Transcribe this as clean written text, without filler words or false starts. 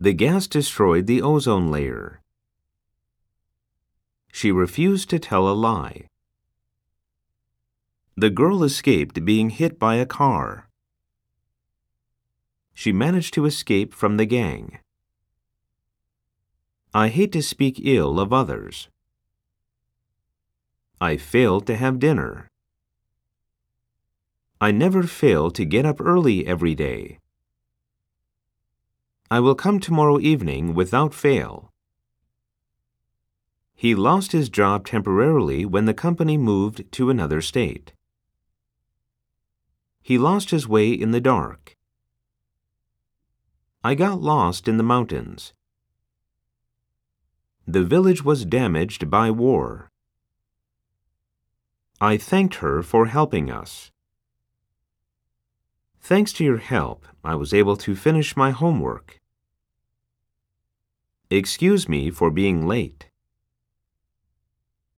The gas destroyed the ozone layer. She refused to tell a lie. The girl escaped being hit by a car. She managed to escape from the gang. I hate to speak ill of others. I failed to have dinner. I never fail to get up early every day. I will come tomorrow evening without fail. He lost his job temporarily when the company moved to another state. He lost his way in the dark. I got lost in the mountains. The village was damaged by war. I thanked her for helping us. Thanks to your help, I was able to finish my homework. Excuse me for being late.